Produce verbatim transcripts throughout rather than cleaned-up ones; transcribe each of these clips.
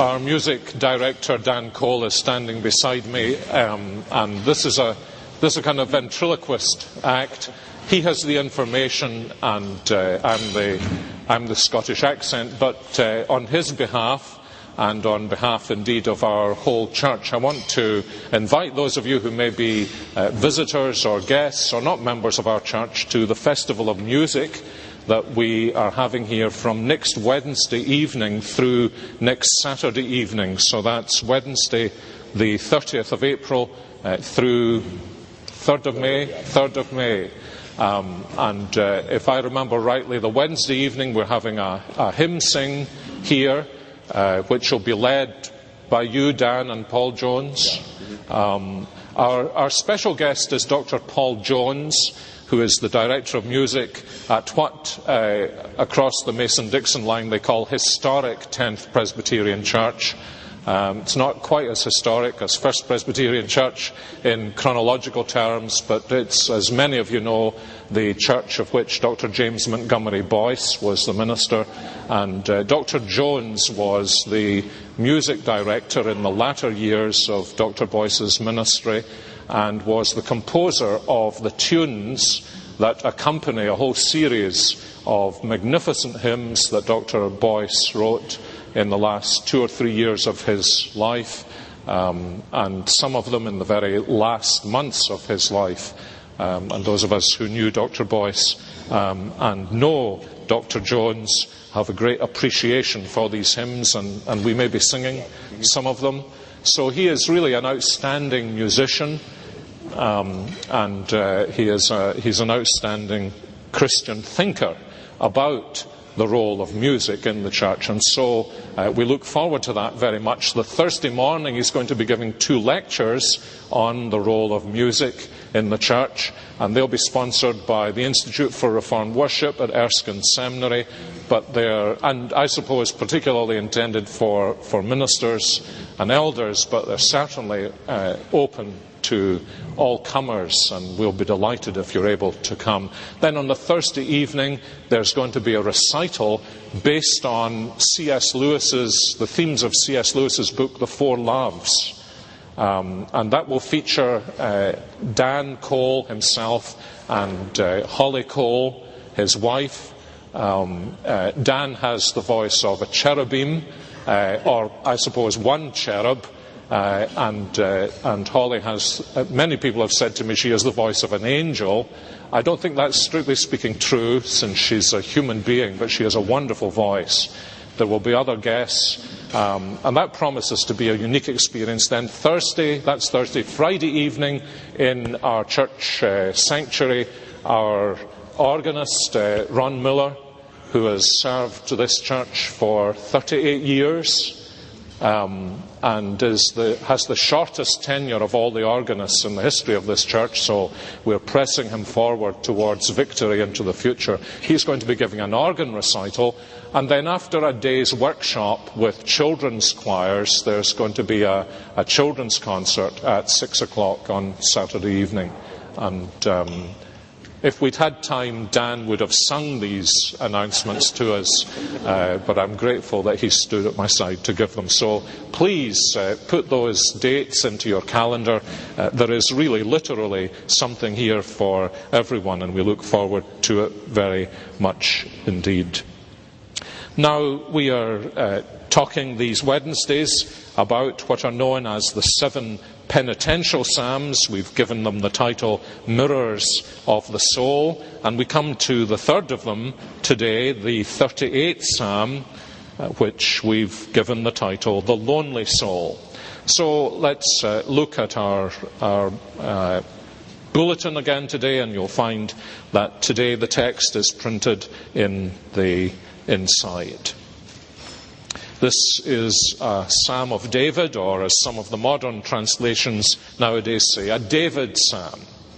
Our music director, Dan Cole, is standing beside me, um, and this is a this is a kind of ventriloquist act. He has the information, and uh, I'm the I'm the Scottish accent. But uh, on his behalf, and on behalf indeed of our whole church, I want to invite those of you who may be uh, visitors or guests or not members of our church to the Festival of Music that we are having here from next Wednesday evening through next Saturday evening. So that's Wednesday the thirtieth of April uh, through third of May, third of May. Um, and uh, if I remember rightly, the Wednesday evening we're having a, a hymn sing here, uh, which will be led by you, Dan, and Paul Jones. Um, our, our special guest is Doctor Paul Jones, who is the Director of Music at what, uh, across the Mason-Dixon line, they call historic tenth Presbyterian Church. Um, it's not quite as historic as First Presbyterian Church in chronological terms, but it's, as many of you know, the church of which Doctor James Montgomery Boyce was the minister, and uh, Doctor Jones was the music director in the latter years of Doctor Boyce's ministry, and was the composer of the tunes that accompany a whole series of magnificent hymns that Doctor Boyce wrote in the last two or three years of his life, um, and some of them in the very last months of his life. Um, and those of us who knew Doctor Boyce um, and know Doctor Jones have a great appreciation for these hymns, and, and we may be singing some of them. So he is really an outstanding musician. Um, and uh, he is a, he's an outstanding Christian thinker about the role of music in the church, and so uh, we look forward to that very much. The Thursday morning he's going to be giving two lectures on the role of music in the church, and they'll be sponsored by the Institute for Reformed Worship at Erskine Seminary, but they're, and I suppose particularly intended for, for ministers and elders, but they're certainly uh, open to all comers, and we'll be delighted if you're able to come. Then on the Thursday evening there's going to be a recital based on C S Lewis's, the themes of C S Lewis's book, The Four Loves. Um, and that will feature uh, Dan Cole himself and uh, Holly Cole, his wife. Um, uh, Dan has the voice of a cherubim, uh, or I suppose one cherub. Uh, and uh, and Holly has, uh, many people have said to me she has the voice of an angel. I don't think that's strictly speaking true, since she's a human being, but she has a wonderful voice. There will be other guests, um, and that promises to be a unique experience. Then Thursday, that's Thursday, Friday evening in our church uh, sanctuary, our organist, uh, Ron Miller, who has served to this church for thirty-eight years, Um, and is the, has the shortest tenure of all the organists in the history of this church, so we're pressing him forward towards victory into the future. He's going to be giving an organ recital, and then after a day's workshop with children's choirs, there's going to be a, a children's concert at six o'clock on Saturday evening. And um, if we'd had time, Dan would have sung these announcements to us, uh, but I'm grateful that he stood at my side to give them. So please uh, put those dates into your calendar. Uh, there is really, literally something here for everyone, and we look forward to it very much indeed. Now, we are uh, talking these Wednesdays about what are known as the seven penitential psalms. We've given them the title Mirrors of the Soul, and we come to the third of them today, the thirty-eighth psalm, uh, which we've given the title The Lonely Soul. So let's uh, look at our, our uh, bulletin again today, and you'll find that today the text is printed in the inside. This is a Psalm of David, or as some of the modern translations nowadays say, a David Psalm.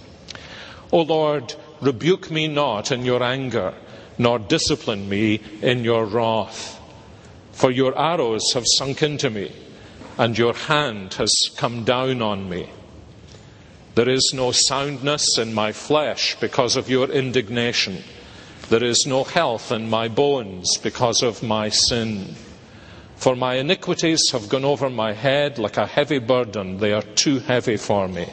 O Lord, rebuke me not in your anger, nor discipline me in your wrath. For your arrows have sunk into me, and your hand has come down on me. There is no soundness in my flesh because of your indignation. There is no health in my bones because of my sin. For my iniquities have gone over my head like a heavy burden. They are too heavy for me.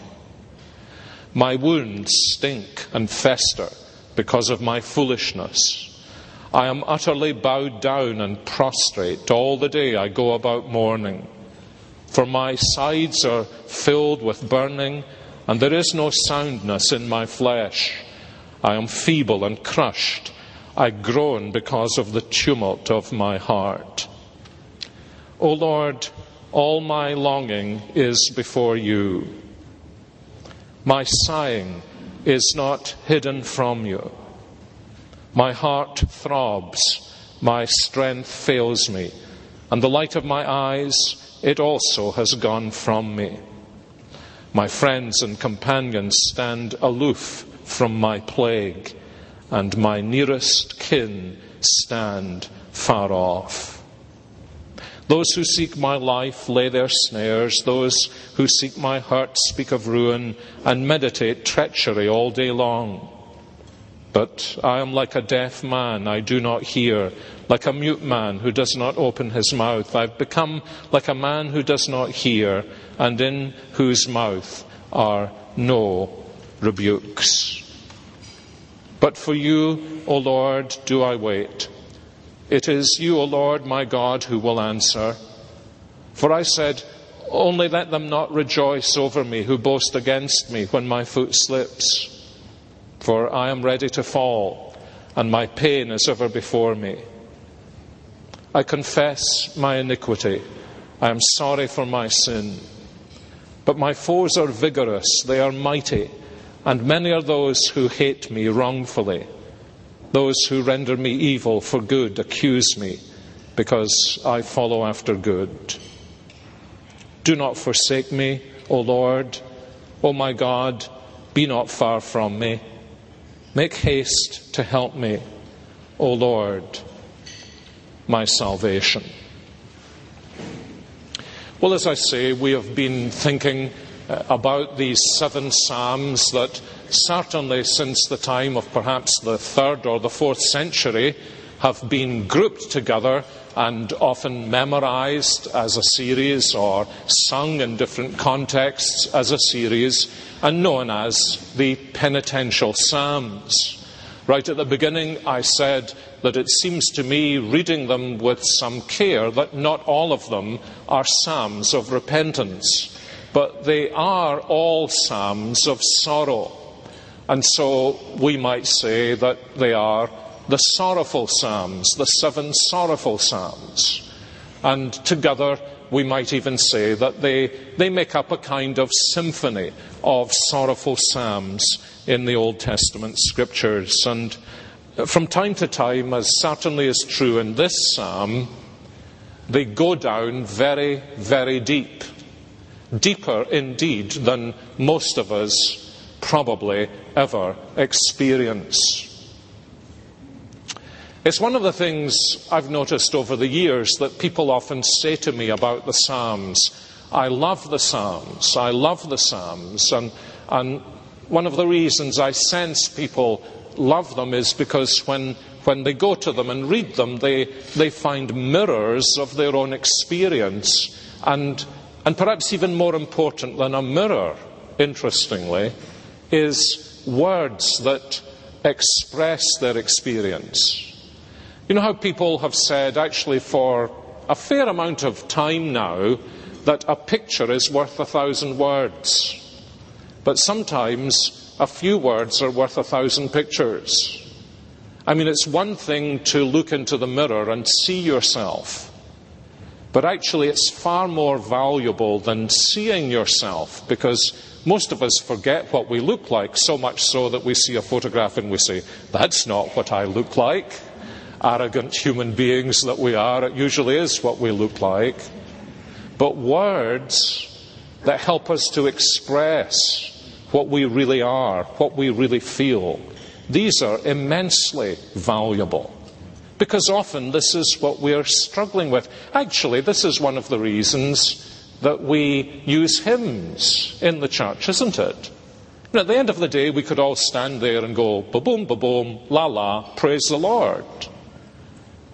My wounds stink and fester because of my foolishness. I am utterly bowed down and prostrate. All the day I go about mourning. For my sides are filled with burning, and there is no soundness in my flesh. I am feeble and crushed. I groan because of the tumult of my heart. O Lord, all my longing is before you. My sighing is not hidden from you. My heart throbs, my strength fails me, and the light of my eyes, it also has gone from me. My friends and companions stand aloof from my plague, and my nearest kin stand far off. Those who seek my life lay their snares. Those who seek my hurt speak of ruin and meditate treachery all day long. But I am like a deaf man, I do not hear, like a mute man who does not open his mouth. I've become like a man who does not hear, and in whose mouth are no rebukes. But for you, O Lord, do I wait. It is you, O Lord, my God, who will answer. For I said, only let them not rejoice over me who boast against me when my foot slips. For I am ready to fall, and my pain is ever before me. I confess my iniquity. I am sorry for my sin. But my foes are vigorous, they are mighty, and many are those who hate me wrongfully. Those who render me evil for good accuse me, because I follow after good. Do not forsake me, O Lord. O my God, be not far from me. Make haste to help me, O Lord, my salvation. Well, as I say, we have been thinking about these seven psalms that certainly since the time of perhaps the third or the fourth century have been grouped together and often memorized as a series or sung in different contexts as a series and known as the penitential psalms. Right at the beginning I said that it seems to me, reading them with some care, that not all of them are psalms of repentance, but they are all psalms of sorrow. And so we might say that they are the sorrowful psalms, the seven sorrowful psalms. And together we might even say that they, they make up a kind of symphony of sorrowful psalms in the Old Testament scriptures. And from time to time, as certainly is true in this psalm, they go down very, very deep. Deeper indeed than most of us probably ever experience. It's one of the things I've noticed over the years that people often say to me about the Psalms. I love the Psalms, I love the Psalms, and, and one of the reasons I sense people love them is because when, when they go to them and read them, they, they find mirrors of their own experience, and And perhaps even more important than a mirror, interestingly, is words that express their experience. You know how people have said, actually for a fair amount of time now, that a picture is worth a thousand words. But sometimes a few words are worth a thousand pictures. I mean, it's one thing to look into the mirror and see yourself. But actually it's far more valuable than seeing yourself, because most of us forget what we look like, so much so that we see a photograph and we say, that's not what I look like. Arrogant human beings that we are, it usually is what we look like. But words that help us to express what we really are, what we really feel, these are immensely valuable. Because often this is what we're struggling with. Actually, this is one of the reasons that we use hymns in the church, isn't it? And at the end of the day, we could all stand there and go, ba-boom, ba-boom, la-la, praise the Lord.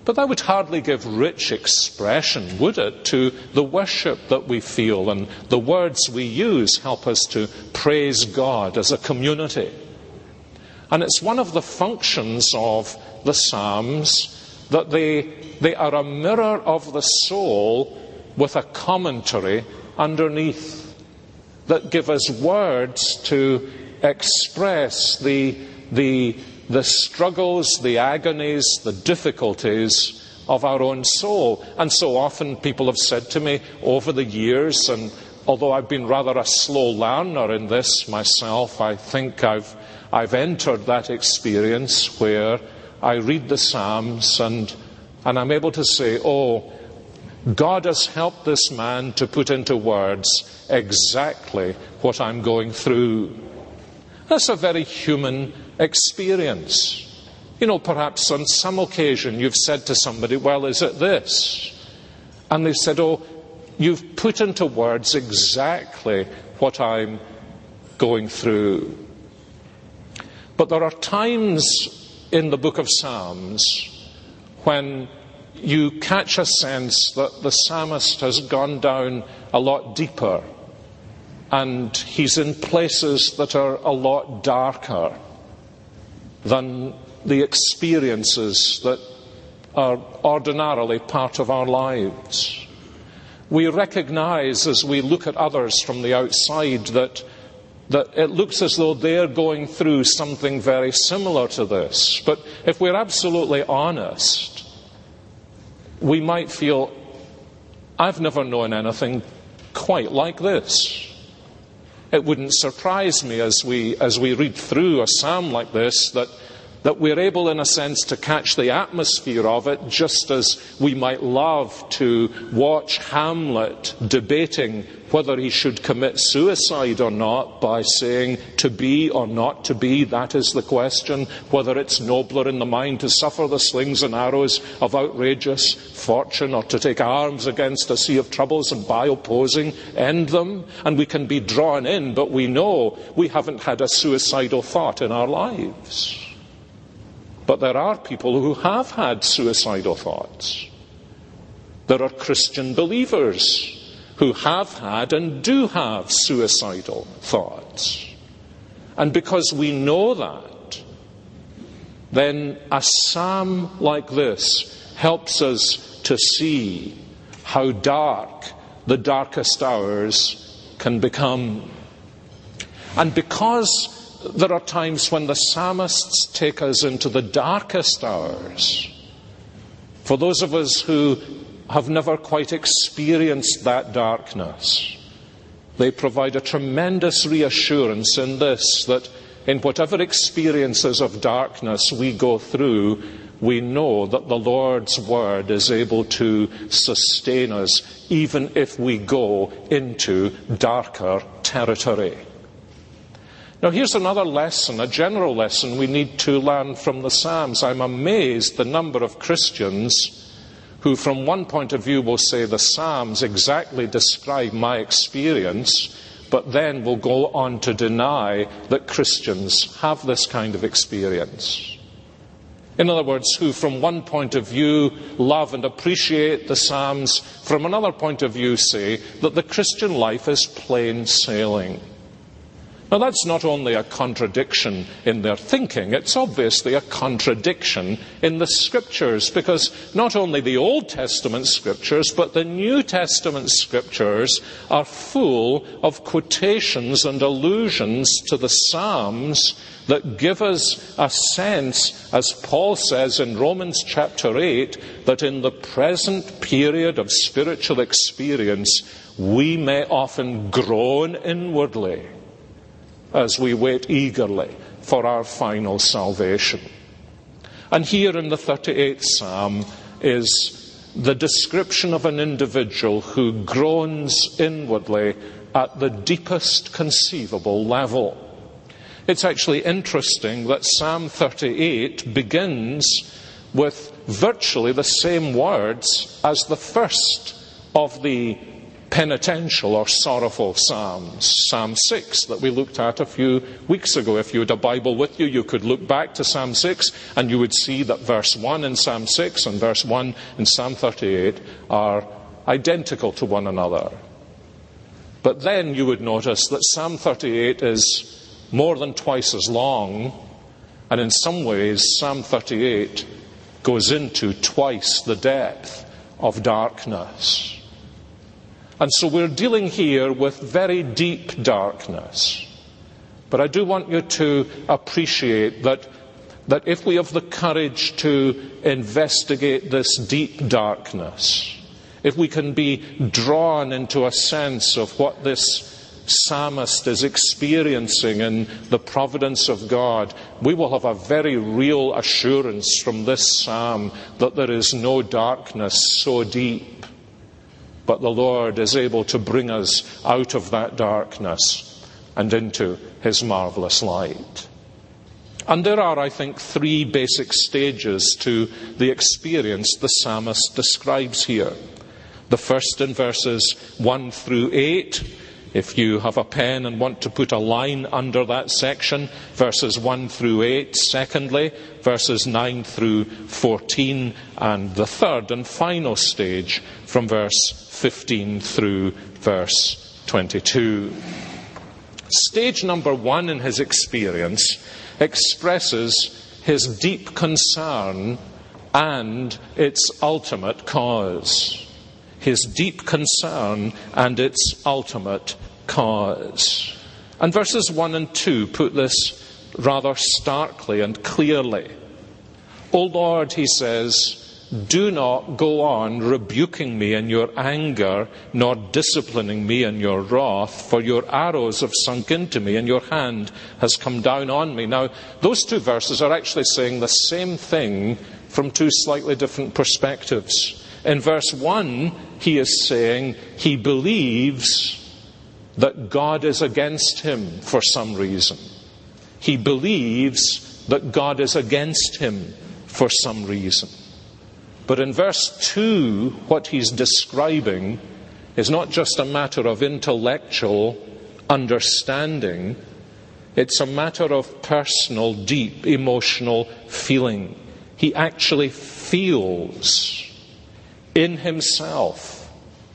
But that would hardly give rich expression, would it, to the worship that we feel, and the words we use help us to praise God as a community. And it's one of the functions of the Psalms that they, they are a mirror of the soul with a commentary underneath that give us words to express the, the, the struggles, the agonies, the difficulties of our own soul. And so often people have said to me over the years, and although I've been rather a slow learner in this myself, I think I've I've entered that experience where I read the Psalms and, and I'm able to say, oh, God has helped this man to put into words exactly what I'm going through. That's a very human experience. You know, perhaps on some occasion you've said to somebody, well, is it this? And they said, oh, you've put into words exactly what I'm going through. But there are times in the book of Psalms when you catch a sense that the psalmist has gone down a lot deeper and he's in places that are a lot darker than the experiences that are ordinarily part of our lives. We recognize as we look at others from the outside that that it looks as though they're going through something very similar to this. But if we're absolutely honest, we might feel, I've never known anything quite like this. It wouldn't surprise me as we as we read through a psalm like this that that we're able, in a sense, to catch the atmosphere of it, just as we might love to watch Hamlet debating whether he should commit suicide or not by saying, to be or not to be, that is the question, whether it's nobler in the mind to suffer the slings and arrows of outrageous fortune or to take arms against a sea of troubles and by opposing end them. And we can be drawn in, but we know we haven't had a suicidal thought in our lives. But there are people who have had suicidal thoughts. There are Christian believers who have had and do have suicidal thoughts. And because we know that, then a psalm like this helps us to see how dark the darkest hours can become. And because there are times when the psalmists take us into the darkest hours, for those of us who have never quite experienced that darkness, they provide a tremendous reassurance in this, that in whatever experiences of darkness we go through, we know that the Lord's word is able to sustain us even if we go into darker territory. Now here's another lesson, a general lesson we need to learn from the Psalms. I'm amazed the number of Christians who from one point of view will say the Psalms exactly describe my experience, but then will go on to deny that Christians have this kind of experience. In other words, who from one point of view love and appreciate the Psalms, from another point of view say that the Christian life is plain sailing. Now that's not only a contradiction in their thinking, it's obviously a contradiction in the Scriptures, because not only the Old Testament Scriptures, but the New Testament Scriptures are full of quotations and allusions to the Psalms that give us a sense, as Paul says in Romans chapter eight, that in the present period of spiritual experience, we may often groan inwardly as we wait eagerly for our final salvation. And here in the thirty-eighth Psalm is the description of an individual who groans inwardly at the deepest conceivable level. It's actually interesting that Psalm thirty-eight begins with virtually the same words as the first of the penitential or sorrowful psalms. Psalm six that we looked at a few weeks ago. If you had a Bible with you, you could look back to Psalm six and you would see that verse one in Psalm six and verse one in Psalm thirty-eight are identical to one another. But then you would notice that Psalm thirty-eight is more than twice as long, and in some ways Psalm thirty-eight goes into twice the depth of darkness. And so we're dealing here with very deep darkness. But I do want you to appreciate that, that if we have the courage to investigate this deep darkness, if we can be drawn into a sense of what this psalmist is experiencing in the providence of God, we will have a very real assurance from this psalm that there is no darkness so deep, but the Lord is able to bring us out of that darkness and into his marvelous light. And there are, I think, three basic stages to the experience the psalmist describes here. The first in verses one through eight. If you have a pen and want to put a line under that section, verses one through eight. Secondly, verses nine through fourteen. And the third and final stage from verse fifteen through verse twenty-two. Stage number one in his experience expresses his deep concern and its ultimate cause. His deep concern and its ultimate cause. And verses one and two put this rather starkly and clearly. O Lord, he says, do not go on rebuking me in your anger, nor disciplining me in your wrath, for your arrows have sunk into me, and your hand has come down on me. Now, those two verses are actually saying the same thing from two slightly different perspectives. In verse one, he is saying he believes that God is against him for some reason. He believes that God is against him for some reason. But in verse two, what he's describing is not just a matter of intellectual understanding. It's a matter of personal, deep, emotional feeling. He actually feels in himself,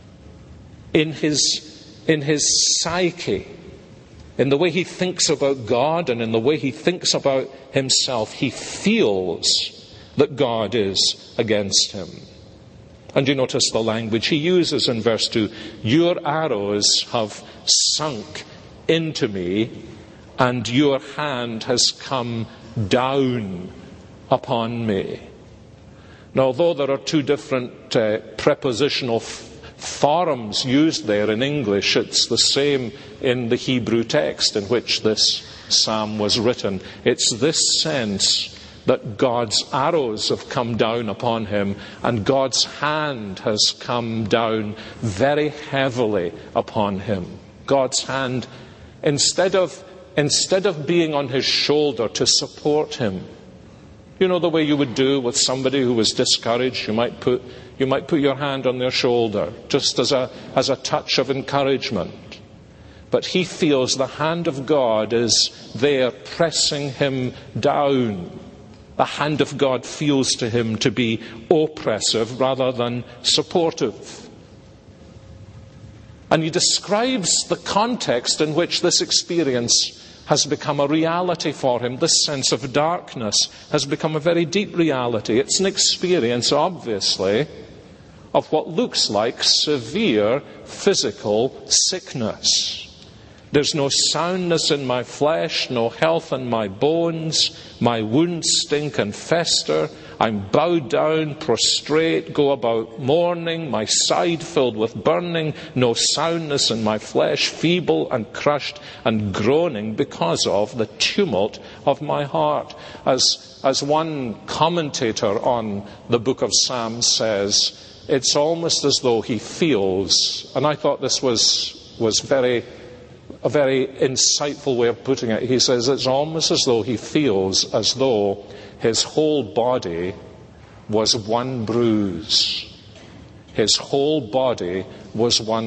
in his, in his psyche, in the way he thinks about God and in the way he thinks about himself, he feels that God is against him. And you notice the language he uses in verse two. Your arrows have sunk into me, and your hand has come down upon me. Now, although there are two different uh, prepositional f- forms used there in English, it's the same in the Hebrew text in which this psalm was written. It's this sense that God's arrows have come down upon him, and God's hand has come down very heavily upon him. God's hand, instead of, instead of being on his shoulder to support him, you know the way you would do with somebody who was discouraged, you might put, you might put your hand on their shoulder, just as a, as a touch of encouragement. But he feels the hand of God is there pressing him down. The hand of God feels to him to be oppressive rather than supportive. And he describes the context in which this experience has become a reality for him. This sense of darkness has become a very deep reality. It's an experience, obviously, of what looks like severe physical sickness. There's no soundness in my flesh, no health in my bones. My wounds stink and fester. I'm bowed down, prostrate, go about mourning, my side filled with burning, no soundness in my flesh, feeble and crushed and groaning because of the tumult of my heart. As, as one commentator on the book of Psalms says, it's almost as though he feels, and I thought this was, was very... a very insightful way of putting it. He says it's almost as though he feels as though his whole body was one bruise. His whole body was one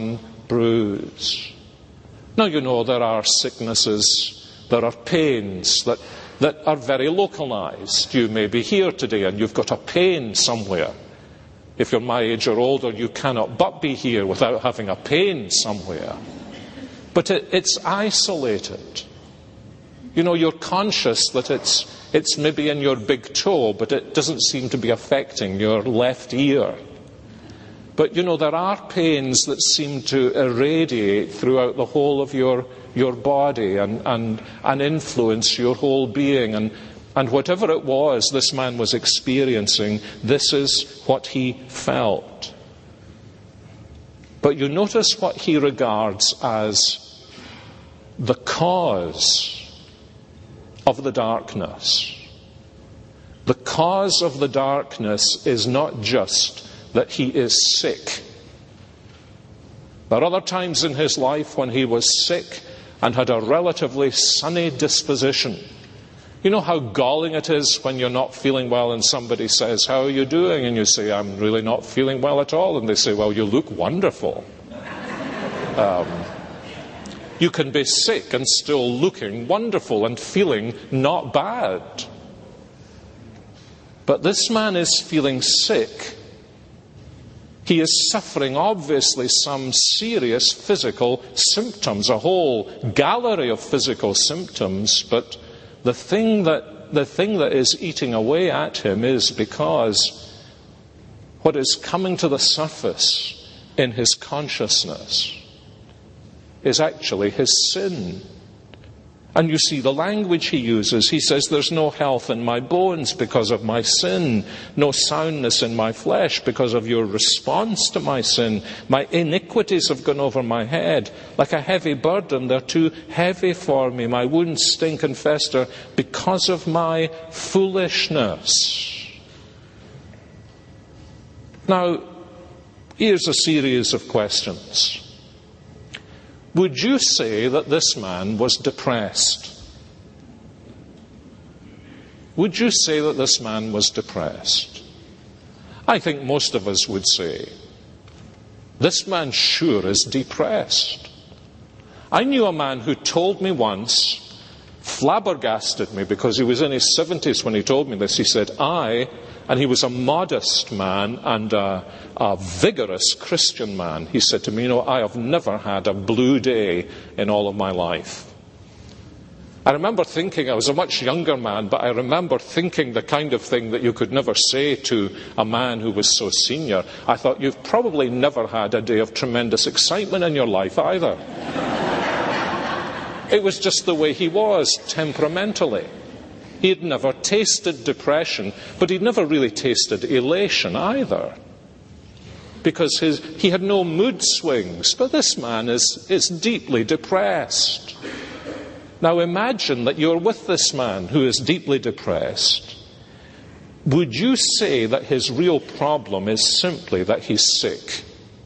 bruise. Now, you know, there are sicknesses, there are pains that, that are very localized. You may be here today and you've got a pain somewhere. If you're my age or older, you cannot but be here without having a pain somewhere. But it, it's isolated. You know, you're conscious that it's, it's maybe in your big toe, but it doesn't seem to be affecting your left ear. But, you know, there are pains that seem to irradiate throughout the whole of your, your body and, and, and influence your whole being. And, and whatever it was this man was experiencing, this is what he felt. But you notice what he regards as the cause of the darkness. The cause of the darkness is not just that he is sick. There are other times in his life when he was sick and had a relatively sunny disposition. You know how galling it is when you're not feeling well and somebody says, "How are you doing?" And you say, "I'm really not feeling well at all." And they say, "Well, you look wonderful." Um, you can be sick and still looking wonderful and feeling not bad. But this man is feeling sick. He is suffering, obviously, some serious physical symptoms, a whole gallery of physical symptoms. But the thing that, the thing that is eating away at him is because what is coming to the surface in his consciousness is actually his sin. And you see the language he uses. He says, "There's no health in my bones because of my sin, no soundness in my flesh because of your response to my sin. My iniquities have gone over my head like a heavy burden. They're too heavy for me. My wounds stink and fester because of my foolishness." Now, here's a series of questions. Would you say that this man was depressed? Would you say that this man was depressed? I think most of us would say, this man sure is depressed. I knew a man who told me once, flabbergasted me because he was in his seventies when he told me this. He said, I, and he was a modest man and a, a vigorous Christian man. He said to me, "You know, I have never had a blue day in all of my life." I remember thinking, I was a much younger man, but I remember thinking the kind of thing that you could never say to a man who was so senior. I thought, "You've probably never had a day of tremendous excitement in your life either." It was just the way he was temperamentally. He had never tasted depression, but he'd never really tasted elation either. Because his, he had no mood swings. But this man is, is deeply depressed. Now imagine that you're with this man who is deeply depressed. Would you say that his real problem is simply that he's sick?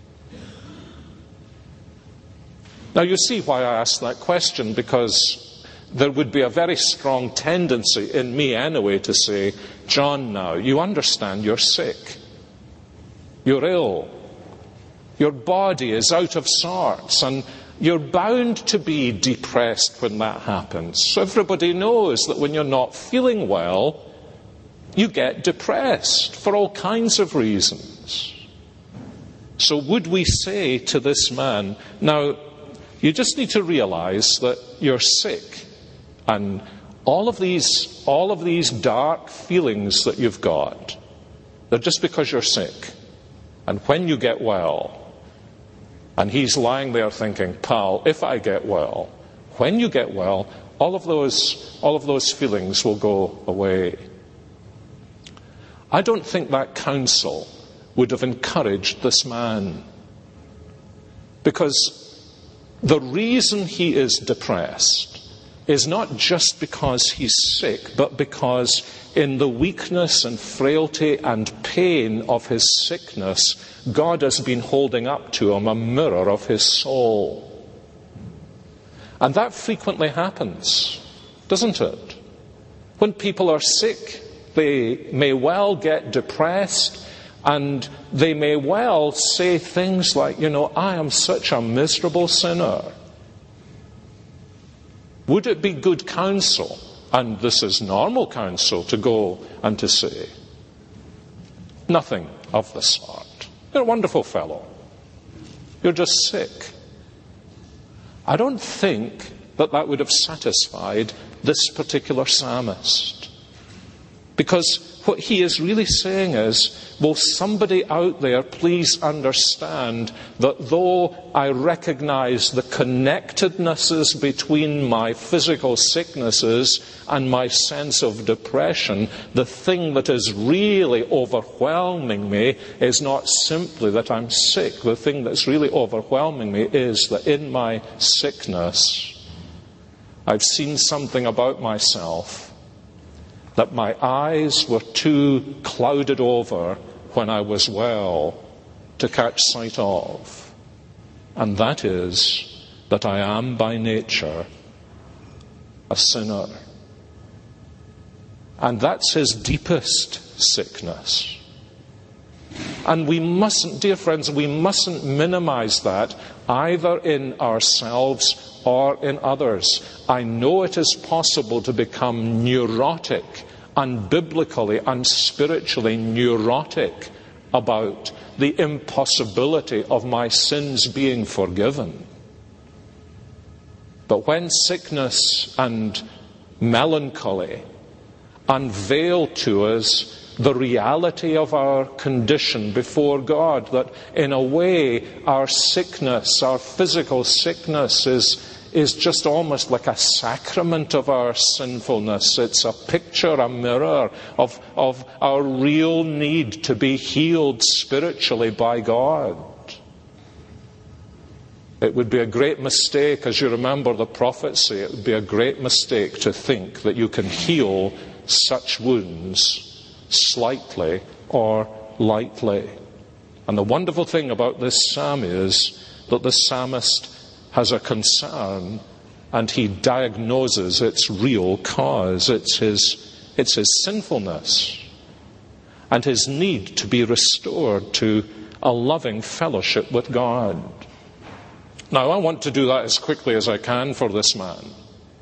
Now you see why I ask that question, because there would be a very strong tendency in me anyway to say, "John, now, you understand you're sick. You're ill. Your body is out of sorts, and you're bound to be depressed when that happens. So everybody knows that when you're not feeling well, you get depressed for all kinds of reasons." So would we say to this man, "Now, you just need to realize that you're sick. And all of these, all of these dark feelings that you've got, they're just because you're sick. And when you get well," and he's lying there thinking, "Pal, if I get well, when you get well, all of those, all of those feelings will go away." I don't think that counsel would have encouraged this man. Because the reason he is depressed is not just because he's sick, but because in the weakness and frailty and pain of his sickness, God has been holding up to him a mirror of his soul. And that frequently happens, doesn't it? When people are sick, they may well get depressed, And they may well say things like, you know, I am such a miserable sinner. Would it be good counsel, and this is normal counsel, to go and to say, nothing of the sort. You're a wonderful fellow. You're just sick. I don't think that that would have satisfied this particular psalmist. Because what he is really saying is, will somebody out there please understand that though I recognize the connectednesses between my physical sicknesses and my sense of depression, the thing that is really overwhelming me is not simply that I'm sick. The thing that's really overwhelming me is that in my sickness, I've seen something about myself that my eyes were too clouded over when I was well to catch sight of. And that is that I am by nature a sinner. And that's his deepest sickness. And we mustn't, dear friends, we mustn't minimize that either in ourselves or in others. I know it is possible to become neurotic, unbiblically and spiritually neurotic about the impossibility of my sins being forgiven. But when sickness and melancholy unveil to us the reality of our condition before God, that in a way our sickness, our physical sickness is, is just almost like a sacrament of our sinfulness. It's a picture, a mirror of, of our real need to be healed spiritually by God. It would be a great mistake, as you remember the prophecy, it would be a great mistake to think that you can heal such wounds slightly or lightly. And the wonderful thing about this psalm is that the psalmist has a concern and he diagnoses its real cause. It's his, it's his sinfulness and his need to be restored to a loving fellowship with God. Now, I want to do that as quickly as I can for this man.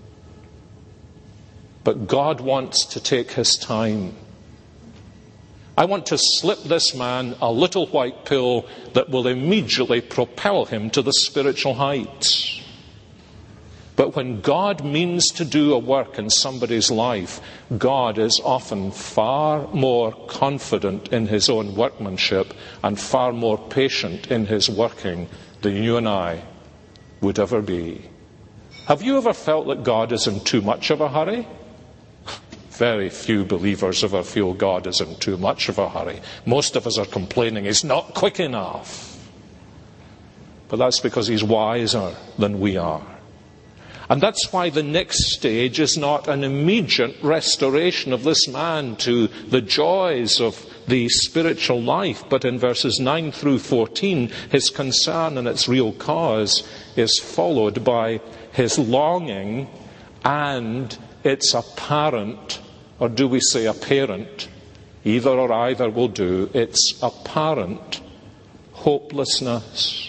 But God wants to take his time. I want to slip this man a little white pill that will immediately propel him to the spiritual heights. But when God means to do a work in somebody's life, God is often far more confident in his own workmanship and far more patient in his working than you and I would ever be. Have you ever felt that God is in too much of a hurry? Very few believers ever feel God is in too much of a hurry. Most of us are complaining he's not quick enough. But that's because he's wiser than we are. And that's why the next stage is not an immediate restoration of this man to the joys of the spiritual life. But in verses nine through fourteen, his concern and its real cause is followed by his longing and its apparent, or do we say apparent? Either or either will do. It's apparent hopelessness.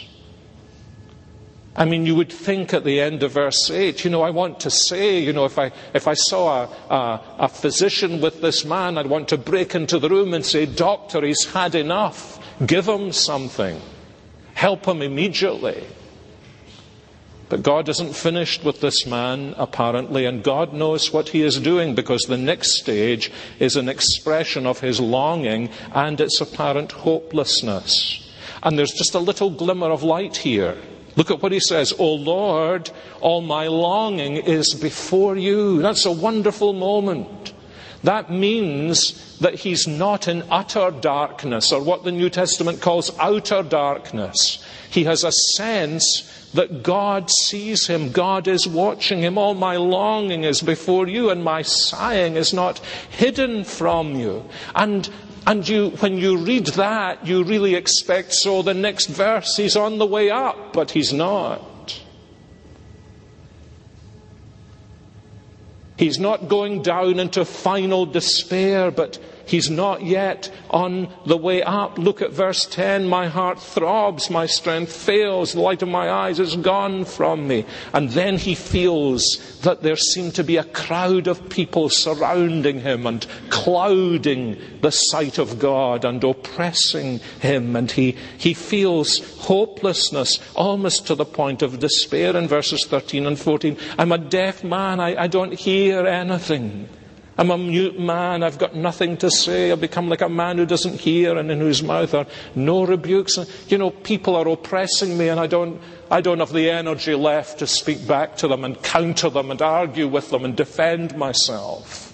I mean, you would think at the end of verse eight, you know, I want to say, you know, if I if I saw a, a, a physician with this man, I'd want to break into the room and say, doctor, he's had enough. Give him something. Help him immediately. But God isn't finished with this man, apparently, and God knows what he is doing, because the next stage is an expression of his longing and its apparent hopelessness. And there's just a little glimmer of light here. Look at what he says, O Lord, all my longing is before you. That's a wonderful moment. That means that he's not in utter darkness, or what the New Testament calls outer darkness. He has a sense that God sees him. God is watching him. All my longing is before you, and my sighing is not hidden from you. And and you, when you read that, you really expect, so the next verse, he's on the way up, but he's not. He's not going down into final despair, but He's not yet on the way up. Look at verse ten. My heart throbs, my strength fails, the light of my eyes is gone from me. And then he feels that there seem to be a crowd of people surrounding him and clouding the sight of God and oppressing him. And he, he feels hopelessness almost to the point of despair in verses thirteen and fourteen. I'm a deaf man, I, I don't hear anything. I'm a mute man, I've got nothing to say. I've become like a man who doesn't hear and in whose mouth are no rebukes. You know, people are oppressing me and I don't, I don't have the energy left to speak back to them and counter them and argue with them and defend myself.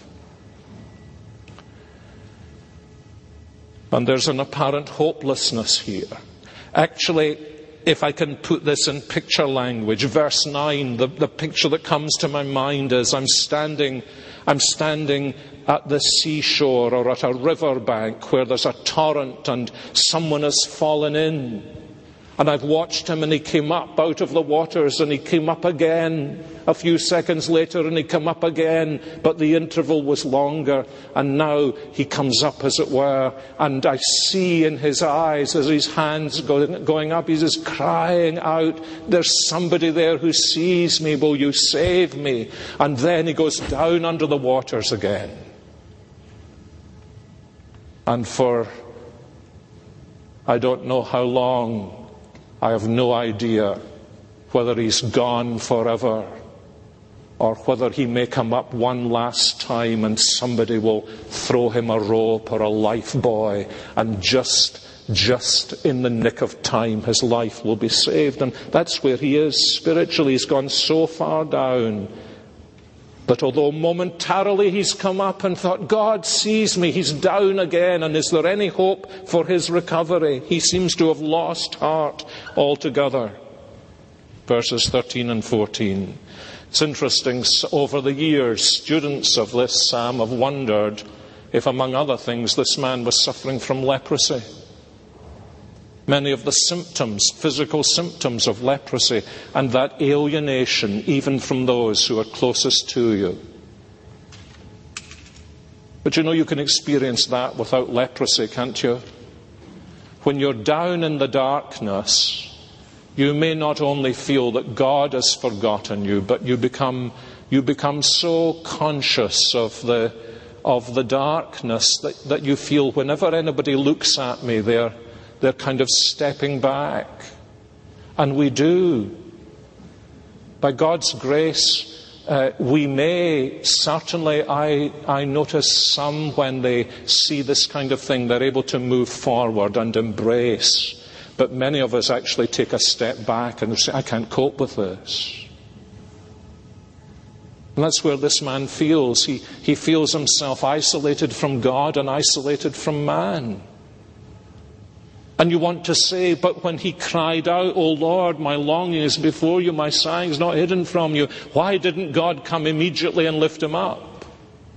And there's an apparent hopelessness here. Actually, if I can put this in picture language, verse nine, the, the picture that comes to my mind is I'm standing, I'm standing at the seashore or at a riverbank where there's a torrent and someone has fallen in. And I've watched him and he came up out of the waters and he came up again a few seconds later and he came up again. But the interval was longer and now he comes up, as it were. And I see in his eyes as his hands going, going up, he's just crying out, there's somebody there who sees me, will you save me? And then he goes down under the waters again. And for I don't know how long, I have no idea whether he's gone forever or whether he may come up one last time and somebody will throw him a rope or a life buoy and just, just in the nick of time his life will be saved. And that's where he is spiritually. He's gone so far down that although momentarily he's come up and thought, God sees me, he's down again, and is there any hope for his recovery? He seems to have lost heart altogether. Verses thirteen and fourteen. It's interesting, over the years, students of this psalm have wondered if, among other things, this man was suffering from leprosy. Many of the symptoms, physical symptoms of leprosy, and that alienation even from those who are closest to you. But you know, you can experience that without leprosy, can't you? When you're down in the darkness, you may not only feel that God has forgotten you, but you become, you become so conscious of the, of the darkness that, that you feel whenever anybody looks at me, they're They're kind of stepping back. And we do. By God's grace, uh, we may, certainly I, I notice some when they see this kind of thing, they're able to move forward and embrace. But many of us actually take a step back and say, I can't cope with this. And that's where this man feels. He, he feels himself isolated from God and isolated from man. And you want to say, but when he cried out, O Lord, my longing is before you, my sighing is not hidden from you, why didn't God come immediately and lift him up?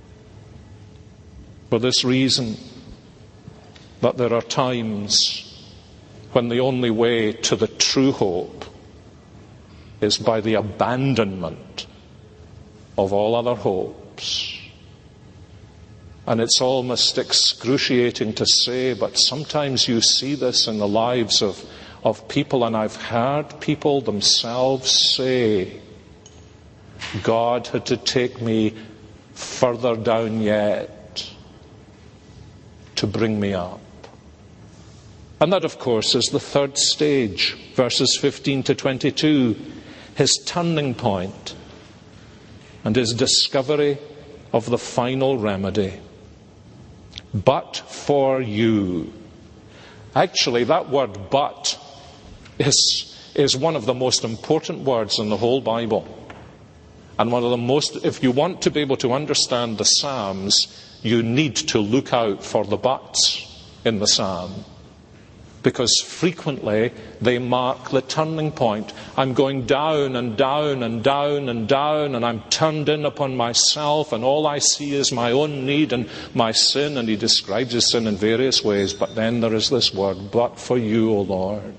For this reason, that there are times when the only way to the true hope is by the abandonment of all other hopes. And it's almost excruciating to say, but sometimes you see this in the lives of, of people, and I've heard people themselves say, God had to take me further down yet to bring me up. And that, of course, is the third stage, verses fifteen to twenty-two, his turning point and his discovery of the final remedy. But for you. Actually, that word but is, is one of the most important words in the whole Bible. And one of the most, if you want to be able to understand the Psalms, you need to look out for the buts in the Psalm. Because frequently they mark the turning point. I'm going down and down and down and down, and I'm turned in upon myself, and all I see is my own need and my sin. And he describes his sin in various ways. But then there is this word, but for you, O Lord.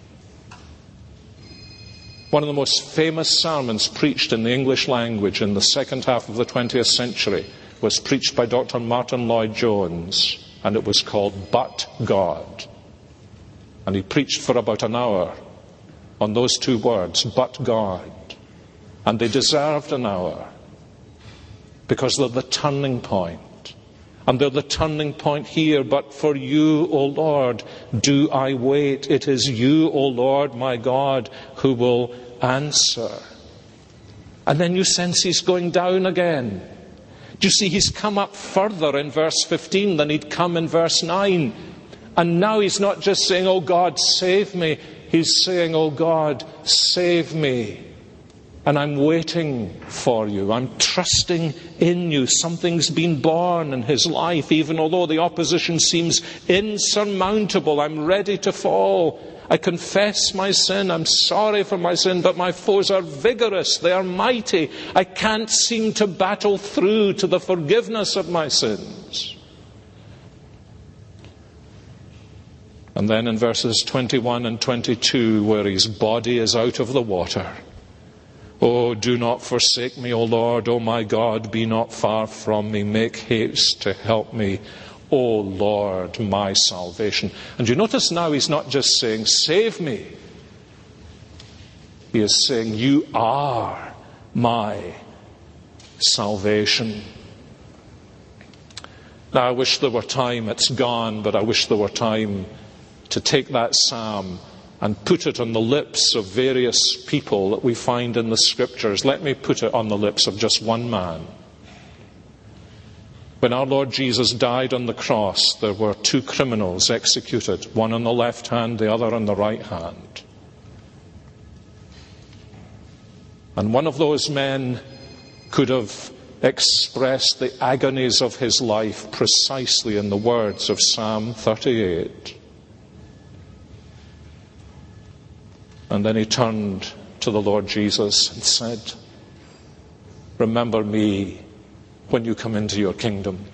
One of the most famous sermons preached in the English language in the second half of the twentieth century was preached by Doctor Martin Lloyd-Jones, and it was called But God. And he preached for about an hour on those two words, but God. And they deserved an hour because they're the turning point. And they're the turning point here. But for you, O Lord, do I wait. It is you, O Lord, my God, who will answer. And then you sense he's going down again. Do you see, he's come up further in verse fifteen than he'd come in verse nine. And now he's not just saying, oh God, save me. He's saying, oh God, save me. And I'm waiting for you. I'm trusting in you. Something's been born in his life. Even although the opposition seems insurmountable, I'm ready to fall. I confess my sin. I'm sorry for my sin, but my foes are vigorous. They are mighty. I can't seem to battle through to the forgiveness of my sins. And then in verses twenty-one and twenty-two, where his body is out of the water, oh, do not forsake me, O Lord, O my God, be not far from me. Make haste to help me, O Lord, my salvation. And you notice now he's not just saying, save me. He is saying, you are my salvation. Now, I wish there were time, it's gone, but I wish there were time to take that psalm and put it on the lips of various people that we find in the Scriptures. Let me put it on the lips of just one man. When our Lord Jesus died on the cross, there were two criminals executed, one on the left hand, the other on the right hand. And one of those men could have expressed the agonies of his life precisely in the words of Psalm thirty-eight. And then he turned to the Lord Jesus and said, remember me when you come into your kingdom.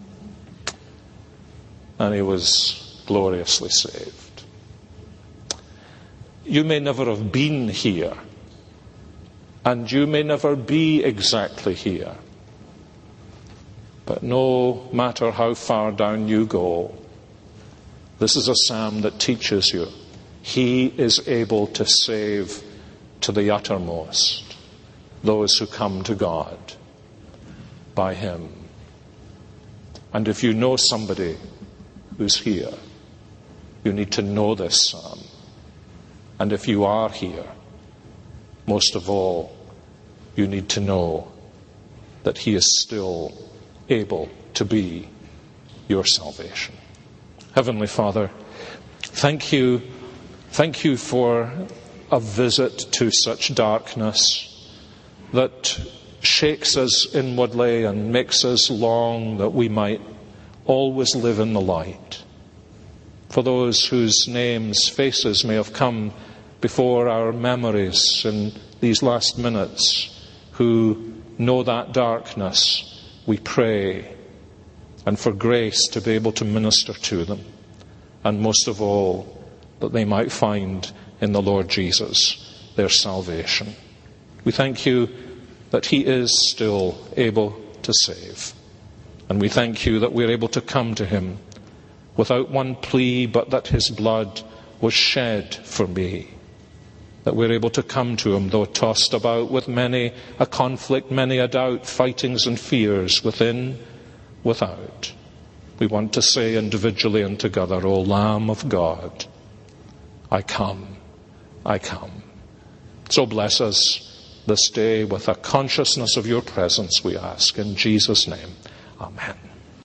And he was gloriously saved. You may never have been here, and you may never be exactly here. But no matter how far down you go, this is a psalm that teaches you he is able to save to the uttermost those who come to God by him. And if you know somebody who's here, you need to know this psalm. And if you are here, most of all, you need to know that he is still able to be your salvation. Heavenly Father, thank you Thank you for a visit to such darkness that shakes us inwardly and makes us long that we might always live in the light. For those whose names, faces may have come before our memories in these last minutes, who know that darkness, we pray, and for grace to be able to minister to them. And most of all, that they might find in the Lord Jesus their salvation. We thank you that he is still able to save. And we thank you that we're able to come to him without one plea but that his blood was shed for me. That we're able to come to him, though tossed about with many a conflict, many a doubt, fightings and fears within, without. We want to say individually and together, O Lamb of God, I come, I come. So bless us this day with a consciousness of your presence, we ask. In Jesus' name, amen.